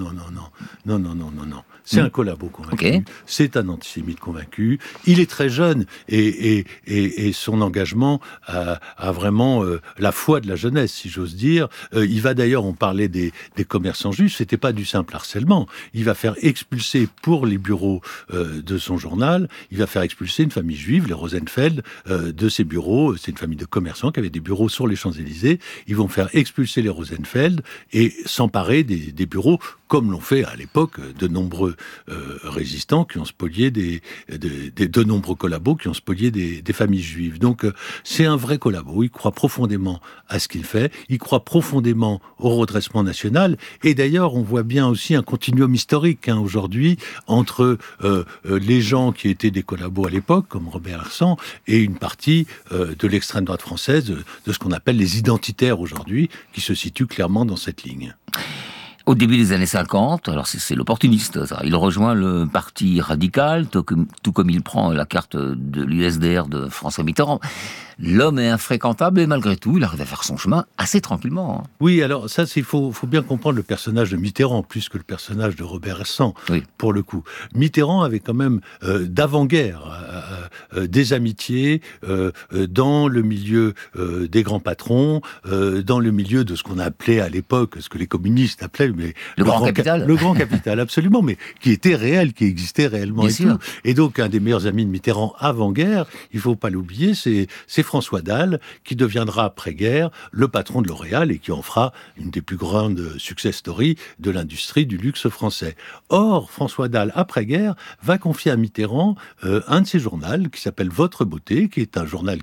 Non. C'est un collabo convaincu. Okay. C'est un antisémite convaincu. Il est très jeune et son engagement a vraiment la foi de la jeunesse, si j'ose dire. Il va d'ailleurs, on parlait des commerçants juifs, c'était pas du simple harcèlement. Il va faire expulser pour les bureaux de son journal, il va faire expulser une famille juive, les Rosenfeld, de ses bureaux. C'est une famille de commerçants qui avaient des bureaux sur les Champs-Élysées. Ils vont faire expulser les Rosenfeld et s'emparer des bureaux, comme l'ont fait à l'époque de nombreux résistants qui ont spolié de nombreux collabos qui ont spolié des familles juives. Donc c'est un vrai collabo. Il croit profondément à ce qu'il fait. Il croit profondément au redressement national. Et d'ailleurs, on voit bien aussi un continuum historique aujourd'hui entre les gens qui étaient des collabos à l'époque, comme Robert Hersan, et une partie de l'extrême droite française, de ce qu'on appelle les identitaires aujourd'hui, qui se situent clairement dans cette ligne. Au début des années 50, alors c'est l'opportuniste, ça. Il rejoint le parti radical, tout comme il prend la carte de l'USDR de François Mitterrand. L'homme est infréquentable et malgré tout, il arrive à faire son chemin assez tranquillement. Oui, alors ça, il faut bien comprendre le personnage de Mitterrand, plus que le personnage de Robert Hersan, pour le coup. Mitterrand avait quand même, d'avant-guerre, des amitiés dans le milieu des grands patrons, dans le milieu de ce qu'on appelait à l'époque, ce que les communistes appelaient, mais le grand capital. Le grand capital, absolument, mais qui était réel, qui existait réellement. Bien sûr. Tout. Et donc, un des meilleurs amis de Mitterrand avant-guerre, il faut pas l'oublier, c'est François Dalle, qui deviendra après-guerre le patron de L'Oréal et qui en fera une des plus grandes success stories de l'industrie du luxe français. Or, François Dalle, après-guerre, va confier à Mitterrand un de ses journaux qui s'appelle Votre Beauté, qui est un journal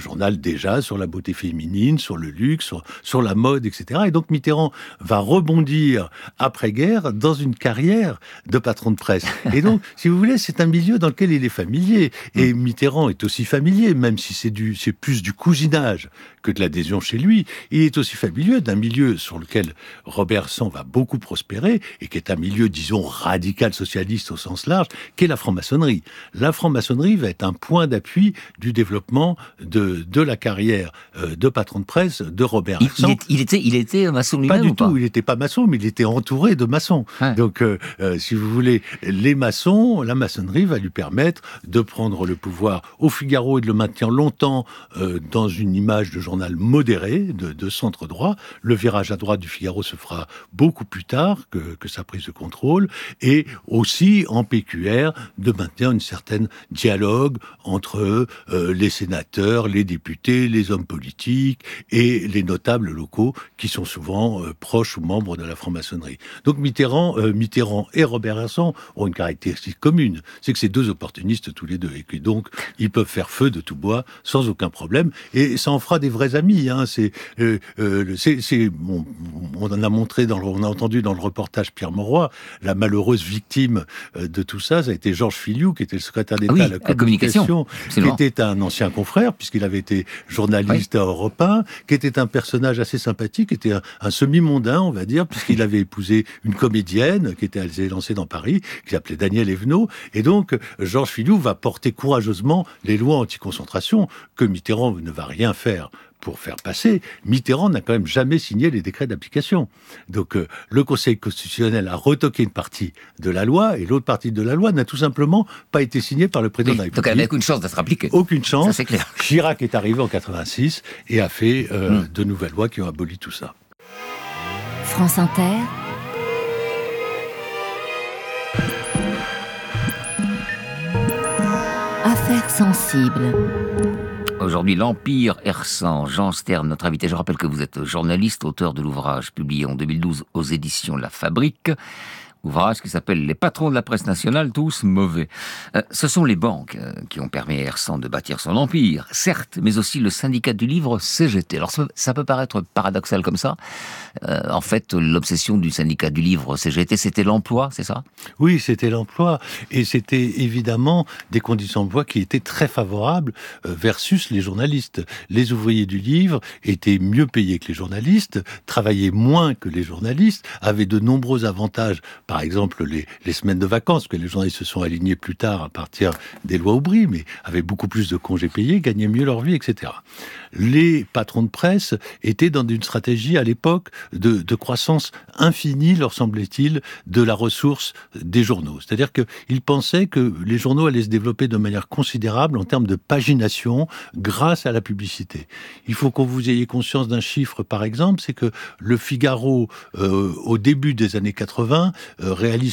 déjà sur la beauté féminine, sur le luxe, sur la mode, etc. Et donc Mitterrand va rebondir rebondir après-guerre dans une carrière de patron de presse. Et donc, si vous voulez, c'est un milieu dans lequel il est familier. Et Mitterrand est aussi familier, même si c'est plus du cousinage que de l'adhésion chez lui. Il est aussi familier d'un milieu sur lequel Robert Hersan va beaucoup prospérer et qui est un milieu, disons, radical socialiste au sens large, qui est la franc-maçonnerie. La franc-maçonnerie va être un point d'appui du développement de la carrière de patron de presse de Robert Hersan. Il était maçon lui-même? Pas du tout, il n'était pas maçon, mais il était entouré de maçons. Ouais. Donc, si vous voulez, les maçons, la maçonnerie va lui permettre de prendre le pouvoir au Figaro et de le maintenir longtemps dans une image de journal modéré, de centre droit. Le virage à droite du Figaro se fera beaucoup plus tard que sa prise de contrôle, et aussi en PQR de maintenir une certaine dialogue entre les sénateurs, les députés, les hommes politiques et les notables locaux qui sont souvent proches ou membres de la franc-maçonnerie. Donc Mitterrand et Robert Hersan ont une caractéristique commune, c'est que c'est deux opportunistes tous les deux, et que donc ils peuvent faire feu de tout bois sans aucun problème, et ça en fera des vrais amis. Hein. On en a montré, on a entendu dans le reportage Pierre Mauroy, la malheureuse victime de tout ça, ça a été Georges Filiou, qui était le secrétaire d'État à la communication, qui était un ancien confrère, puisqu'il avait été journaliste à Europe 1, qui était un personnage assez sympathique, qui était un semi-mondain, on va dire, puisqu'il avait épousé une comédienne qui était lancée dans Paris, qui s'appelait Danielle Evenot, et donc Georges Filiou va porter courageusement les lois anti-concentration que Mitterrand ne va rien faire pour faire passer. Mitterrand n'a quand même jamais signé les décrets d'application. Donc le Conseil constitutionnel a retoqué une partie de la loi, et l'autre partie de la loi n'a tout simplement pas été signée par le président de la République. Donc elle n'avait aucune chance d'être appliquée. Aucune chance. Ça, c'est clair. Chirac est arrivé en 86 et a fait de nouvelles lois qui ont aboli tout ça. France Inter. Affaires sensibles. Aujourd'hui, l'Empire Hersan. Jean Stern, notre invité. Je rappelle que vous êtes journaliste, auteur de l'ouvrage publié en 2012 aux éditions La Fabrique. Ouvrage qui s'appelle « Les patrons de la presse nationale, tous mauvais ». Ce sont les banques qui ont permis à Hersan de bâtir son empire, certes, mais aussi le syndicat du livre CGT. Alors ça peut paraître paradoxal comme ça. En fait, l'obsession du syndicat du livre CGT, c'était l'emploi, c'est ça? Oui, c'était l'emploi. Et c'était évidemment des conditions d'emploi qui étaient très favorables versus les journalistes. Les ouvriers du livre étaient mieux payés que les journalistes, travaillaient moins que les journalistes, avaient de nombreux avantages. Par exemple, les semaines de vacances, que les journalistes se sont alignés plus tard à partir des lois Aubry, mais avaient beaucoup plus de congés payés, gagnaient mieux leur vie, etc. Les patrons de presse étaient dans une stratégie à l'époque de croissance infinie, leur semblait-il, de la ressource des journaux. C'est-à-dire qu'ils pensaient que les journaux allaient se développer de manière considérable en termes de pagination grâce à la publicité. Il faut que vous ayez conscience d'un chiffre, par exemple, c'est que le Figaro, au début des années 80, réalise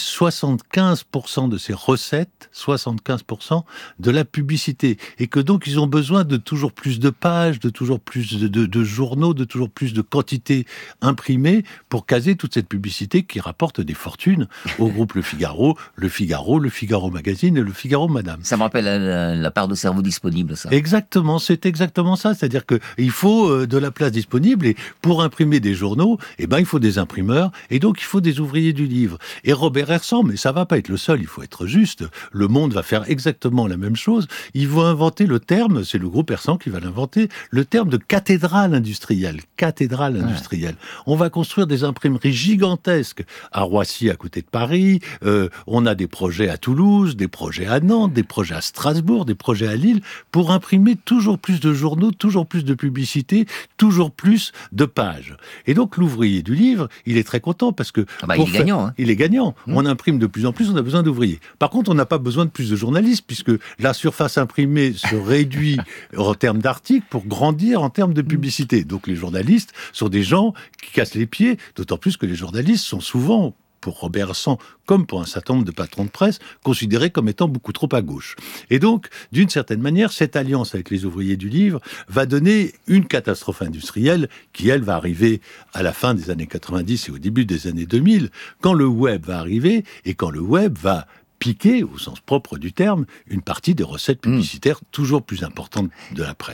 75% de ses recettes, 75% de la publicité. Et que donc ils ont besoin de toujours plus de pages, de toujours plus de journaux, de toujours plus de quantité imprimée pour caser toute cette publicité qui rapporte des fortunes au groupe Le Figaro Magazine et Le Figaro Madame. Ça me rappelle la part de cerveau disponible, ça. Exactement, c'est exactement ça. C'est-à-dire qu'il faut de la place disponible, et pour imprimer des journaux, il faut des imprimeurs, et donc il faut des ouvriers du livre. Et Robert Hersan, mais ça va pas être le seul, il faut être juste, le Monde va faire exactement la même chose. Ils vont inventer le terme, c'est le groupe Hersan qui va l'inventer, le terme de cathédrale industrielle. Cathédrale industrielle. On va construire des imprimeries gigantesques à Roissy, à côté de Paris. On a des projets à Toulouse, des projets à Nantes, des projets à Strasbourg, des projets à Lille, pour imprimer toujours plus de journaux, toujours plus de publicités, toujours plus de pages. Et donc l'ouvrier du livre, il est très content parce que il est gagnant. Il est gagnant. On imprime de plus en plus, on a besoin d'ouvriers. Par contre, on n'a pas besoin de plus de journalistes puisque la surface imprimée se réduit en termes d'articles pour grandir en termes de publicité. Donc les journalistes sont des gens qui cassent les pieds, d'autant plus que les journalistes sont souvent, pour Robert Hersan, comme pour un certain nombre de patrons de presse, considérés comme étant beaucoup trop à gauche. Et donc, d'une certaine manière, cette alliance avec les ouvriers du livre va donner une catastrophe industrielle qui, elle, va arriver à la fin des années 90 et au début des années 2000, quand le web va arriver et quand le web va piquer, au sens propre du terme, une partie des recettes publicitaires toujours plus importantes de la presse.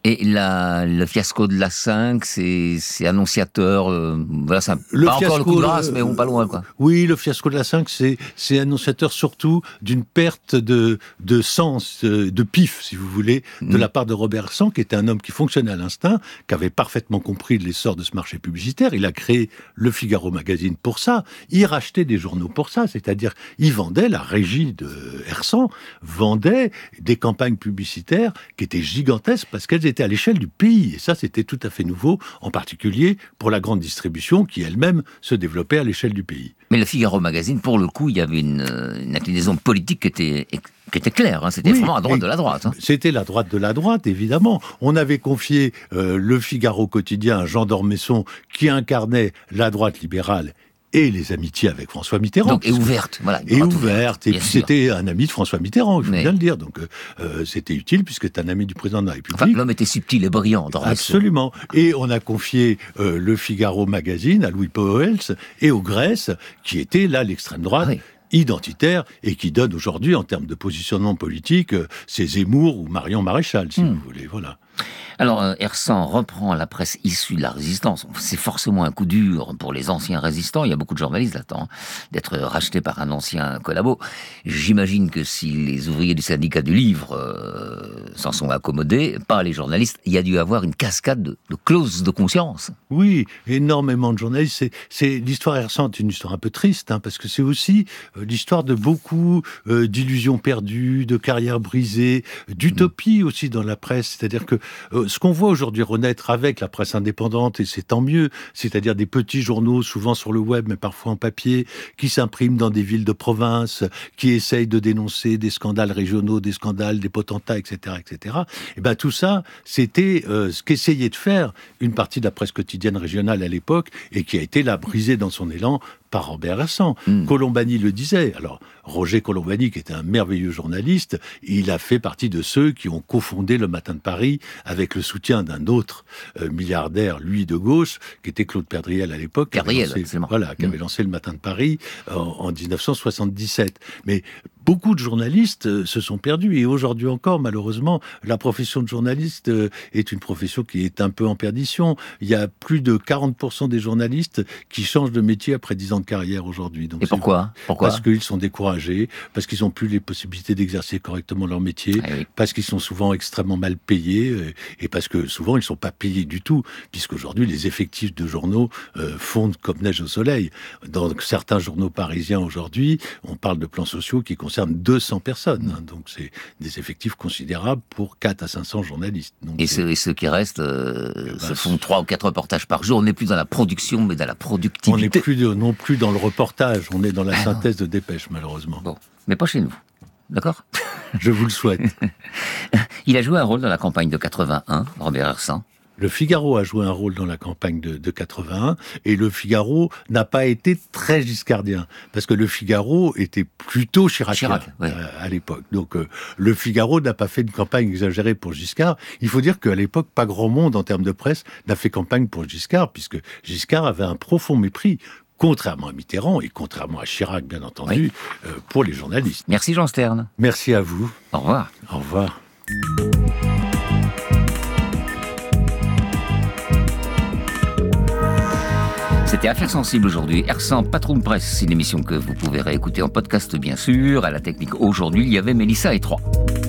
Et le fiasco de la 5, c'est annonciateur. Voilà, c'est pas encore le coup de grâce, mais pas loin, quoi. Oui, le fiasco de la 5, c'est annonciateur surtout d'une perte de sens, de pif, si vous voulez, de la part de Robert Hersan, qui était un homme qui fonctionnait à l'instinct, qui avait parfaitement compris l'essor de ce marché publicitaire. Il a créé le Figaro Magazine pour ça. Il rachetait des journaux pour ça, c'est-à-dire il vendait, la régie de Hersan vendait des campagnes publicitaires qui étaient gigantesques parce qu'elles étaient à l'échelle du pays. Et ça, c'était tout à fait nouveau, en particulier pour la grande distribution qui elle-même se développait à l'échelle du pays. Mais le Figaro Magazine, pour le coup, il y avait une inclinaison politique qui était claire. Hein. C'était vraiment à droite de la droite. Hein. C'était la droite de la droite, évidemment. On avait confié le Figaro quotidien à Jean d'Ormesson, qui incarnait la droite libérale et les amitiés avec François Mitterrand. Donc, et ouverte, voilà. Et ouverte. Et puis c'était un ami de François Mitterrand, je veux bien le dire. Donc c'était utile puisque c'est un ami du président de la République. Enfin, l'homme était subtil et brillant. Absolument. Et on a confié le Figaro Magazine à Louis Pauwels et aux Grèce, qui était là l'extrême droite. Oui. Identitaire et qui donne aujourd'hui, en termes de positionnement politique, c'est Zemmour ou Marion Maréchal, si vous voulez. Voilà. Alors, Hersan reprend la presse issue de la résistance. C'est forcément un coup dur pour les anciens résistants. Il y a beaucoup de journalistes là-dedans, d'être rachetés par un ancien collabo. J'imagine que si les ouvriers du syndicat du livre s'en sont accommodés, pas les journalistes, il y a dû avoir une cascade de clauses de conscience. Oui, énormément de journalistes. L'histoire Hersan est une histoire un peu triste, hein, parce que c'est aussi l'histoire de beaucoup d'illusions perdues, de carrières brisées, d'utopie aussi dans la presse. C'est-à-dire que ce qu'on voit aujourd'hui renaître avec la presse indépendante, et c'est tant mieux, c'est-à-dire des petits journaux, souvent sur le web, mais parfois en papier, qui s'impriment dans des villes de province, qui essayent de dénoncer des scandales régionaux, des scandales des potentats, etc., etc. Et ben tout ça, c'était ce qu'essayait de faire une partie de la presse quotidienne régionale à l'époque, et qui a été là brisée dans son élan par Robert Hersan. Colombani le disait. Alors, Roger Colombani, qui était un merveilleux journaliste, il a fait partie de ceux qui ont cofondé le Matin de Paris avec le soutien d'un autre milliardaire, lui de gauche, qui était Claude Perdriel à l'époque. Qui avait lancé le Matin de Paris en 1977. Mais beaucoup de journalistes se sont perdus. Et aujourd'hui encore, malheureusement, la profession de journaliste est une profession qui est un peu en perdition. Il y a plus de 40% des journalistes qui changent de métier après 10 ans de carrière aujourd'hui. Donc, et pourquoi Parce qu'ils sont découragés, parce qu'ils n'ont plus les possibilités d'exercer correctement leur métier, parce qu'ils sont souvent extrêmement mal payés, et parce que souvent ils ne sont pas payés du tout, puisqu'aujourd'hui les effectifs de journaux fondent comme neige au soleil. Dans certains journaux parisiens aujourd'hui, on parle de plans sociaux qui concernent 200 personnes. Hein, donc c'est des effectifs considérables pour 4 à 500 journalistes. Donc, et ceux qui restent se font 3 ou 4 reportages par jour. On n'est plus dans la production, mais dans la productivité. On n'est plus non plus dans le reportage, on est dans la synthèse de dépêche, malheureusement. Bon, mais pas chez nous, d'accord ? Je vous le souhaite. Il a joué un rôle dans la campagne de 81, Robert Hersan. Le Figaro a joué un rôle dans la campagne de 81, et le Figaro n'a pas été très giscardien, parce que le Figaro était plutôt chiracien à l'époque. Donc le Figaro n'a pas fait une campagne exagérée pour Giscard. Il faut dire qu'à l'époque, pas grand monde en termes de presse n'a fait campagne pour Giscard, puisque Giscard avait un profond mépris, contrairement à Mitterrand et contrairement à Chirac, bien entendu, pour les journalistes. Merci Jean Stern. Merci à vous. Au revoir. Au revoir. C'était Affaires sensibles aujourd'hui. Hersan, patron de presse, une émission que vous pouvez réécouter en podcast bien sûr. À la technique aujourd'hui, il y avait Mélissa et 3.